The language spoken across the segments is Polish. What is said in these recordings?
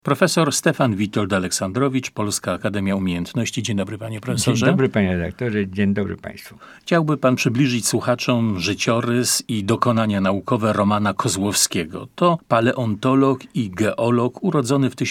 Profesor Stefan Witold Aleksandrowicz, Polska Akademia Umiejętności. Dzień dobry, panie profesorze. Dzień dobry, panie redaktorze. Dzień dobry państwu. Chciałby pan przybliżyć słuchaczom życiorys i dokonania naukowe Romana Kozłowskiego. To paleontolog i geolog urodzony w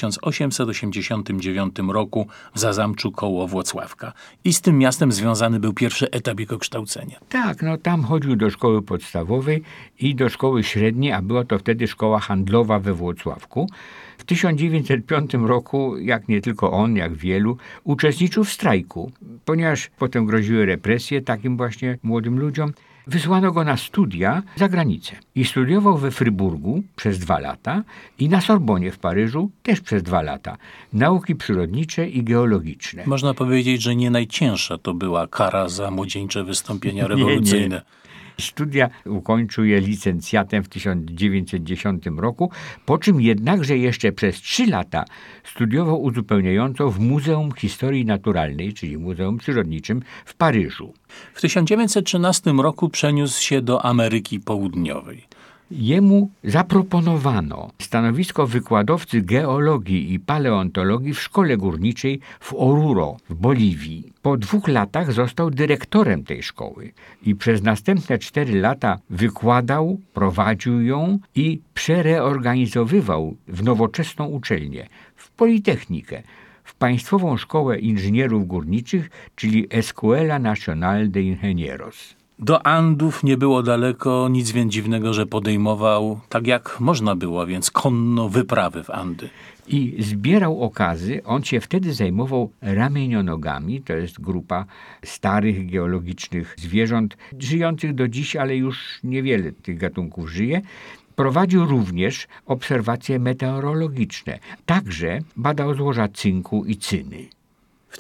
1889 roku w Zazamczu koło Włocławka. I z tym miastem związany był pierwszy etap jego kształcenia. Tak, tam chodził do szkoły podstawowej i do szkoły średniej, a była to wtedy szkoła handlowa we Włocławku. W 1905 roku, jak nie tylko on, jak wielu, uczestniczył w strajku. Ponieważ potem groziły represje takim właśnie młodym ludziom, wysłano go na studia za granicę. I studiował we Fryburgu przez 2 lata i na Sorbonie w Paryżu też przez 2 lata. Nauki przyrodnicze i geologiczne. Można powiedzieć, że nie najcięższa to była kara za młodzieńcze wystąpienia rewolucyjne. Nie. Studia ukończył je licencjatem w 1910 roku, po czym jednakże jeszcze przez 3 lata studiował uzupełniająco w Muzeum Historii Naturalnej, czyli Muzeum Przyrodniczym w Paryżu. W 1913 roku przeniósł się do Ameryki Południowej. Jemu zaproponowano stanowisko wykładowcy geologii i paleontologii w szkole górniczej w Oruro w Boliwii. Po 2 latach został dyrektorem tej szkoły i przez następne 4 lata wykładał, prowadził ją i przereorganizowywał w nowoczesną uczelnię, w Politechnikę, w Państwową Szkołę Inżynierów Górniczych, czyli Escuela Nacional de Ingenieros. Do Andów nie było daleko, nic więc dziwnego, że podejmował, tak jak można było, więc konno wyprawy w Andy. I zbierał okazy. On się wtedy zajmował ramienionogami, to jest grupa starych geologicznych zwierząt, żyjących do dziś, ale już niewiele tych gatunków żyje. Prowadził również obserwacje meteorologiczne. Także badał złoża cynku i cyny. W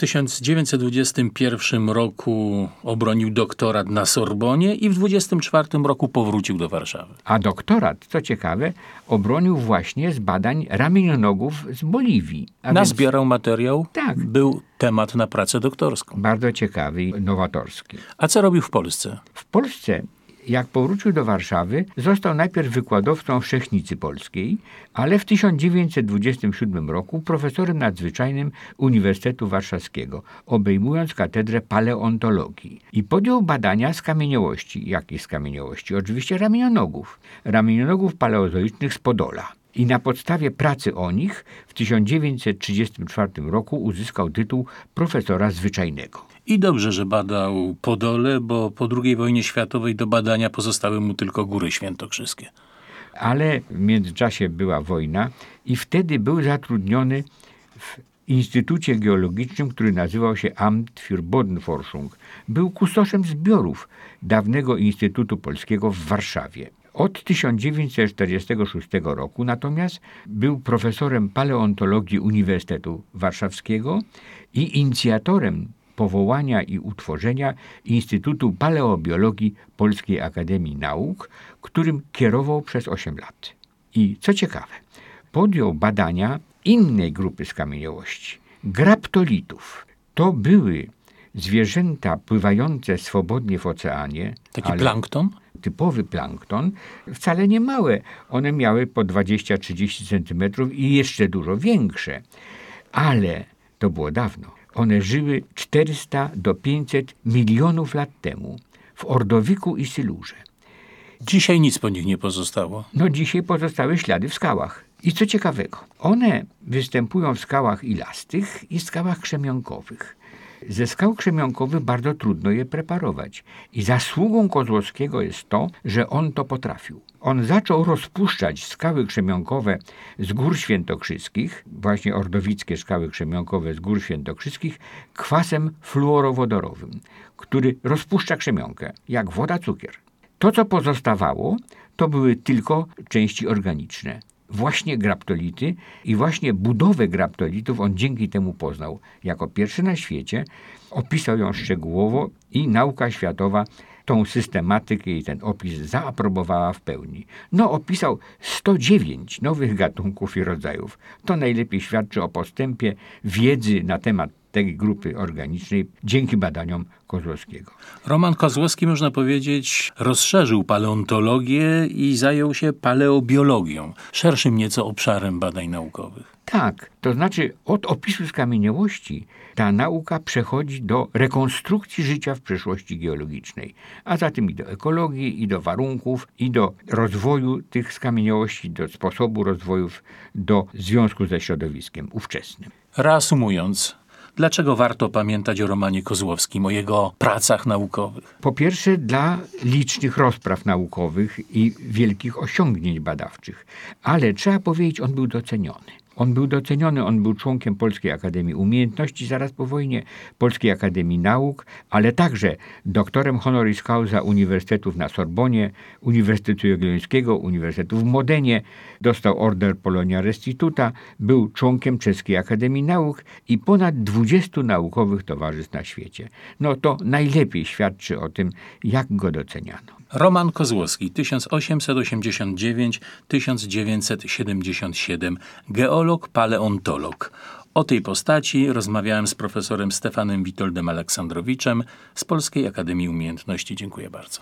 1921 roku obronił doktorat na Sorbonie i w 1924 roku powrócił do Warszawy. A doktorat, co ciekawe, obronił właśnie z badań ramienionogów z Boliwii. Nazbierał materiał? Tak. Był temat na pracę doktorską. Bardzo ciekawy i nowatorski. A co robił w Polsce? W Polsce, jak powrócił do Warszawy, został najpierw wykładowcą Wszechnicy Polskiej, ale w 1927 roku profesorem nadzwyczajnym Uniwersytetu Warszawskiego, obejmując katedrę paleontologii. I podjął badania z kamieniołości. Jakich z kamieniołości? Oczywiście ramienionogów paleozoicznych z Podola. I na podstawie pracy o nich w 1934 roku uzyskał tytuł profesora zwyczajnego. I dobrze, że badał Podole, bo po II wojnie światowej do badania pozostały mu tylko Góry Świętokrzyskie. Ale w międzyczasie była wojna i wtedy był zatrudniony w Instytucie Geologicznym, który nazywał się Amt für Bodenforschung. Był kustoszem zbiorów dawnego Instytutu Polskiego w Warszawie. Od 1946 roku natomiast był profesorem paleontologii Uniwersytetu Warszawskiego i inicjatorem powołania i utworzenia Instytutu Paleobiologii Polskiej Akademii Nauk, którym kierował przez 8 lat. I co ciekawe, podjął badania innej grupy skamieniałości, graptolitów. To były zwierzęta pływające swobodnie w oceanie. Taki plankton? Typowy plankton, wcale nie małe. One miały po 20-30 cm i jeszcze dużo większe. Ale to było dawno. One żyły 400 do 500 milionów lat temu w Ordowiku i Sylurze. Dzisiaj nic po nich nie pozostało. Dzisiaj pozostały ślady w skałach. I co ciekawego, one występują w skałach ilastych i skałach krzemionkowych. Ze skał krzemionkowych bardzo trudno je preparować. I zasługą Kozłowskiego jest to, że on to potrafił. On zaczął rozpuszczać skały krzemionkowe z Gór Świętokrzyskich, właśnie ordowickie skały krzemionkowe z Gór Świętokrzyskich, kwasem fluorowodorowym, który rozpuszcza krzemionkę, jak woda cukier. To, co pozostawało, to były tylko części organiczne. Właśnie graptolity i właśnie budowę graptolitów on dzięki temu poznał. Jako pierwszy na świecie opisał ją szczegółowo i nauka światowa tą systematykę i ten opis zaaprobowała w pełni. Opisał 109 nowych gatunków i rodzajów. To najlepiej świadczy o postępie wiedzy na temat tej grupy organicznej dzięki badaniom Kozłowskiego. Roman Kozłowski, można powiedzieć, rozszerzył paleontologię i zajął się paleobiologią, szerszym nieco obszarem badań naukowych. Tak, to znaczy od opisu skamieniałości ta nauka przechodzi do rekonstrukcji życia w przeszłości geologicznej, a zatem i do ekologii, i do warunków, i do rozwoju tych skamieniałości, do sposobu rozwojów, do związku ze środowiskiem ówczesnym. Reasumując, dlaczego warto pamiętać o Romanie Kozłowskim, o jego pracach naukowych? Po pierwsze, dla licznych rozpraw naukowych i wielkich osiągnięć badawczych, ale trzeba powiedzieć, on był doceniony. On był członkiem Polskiej Akademii Umiejętności zaraz po wojnie, Polskiej Akademii Nauk, ale także doktorem honoris causa uniwersytetów na Sorbonie, Uniwersytetu Jagiellońskiego, Uniwersytetu w Modenie, dostał order Polonia Restituta, był członkiem Czeskiej Akademii Nauk i ponad 20 naukowych towarzystw na świecie. No to najlepiej świadczy o tym, jak go doceniano. Roman Kozłowski, 1889-1977, geolog, paleontolog. O tej postaci rozmawiałem z profesorem Stefanem Witoldem Aleksandrowiczem z Polskiej Akademii Umiejętności. Dziękuję bardzo.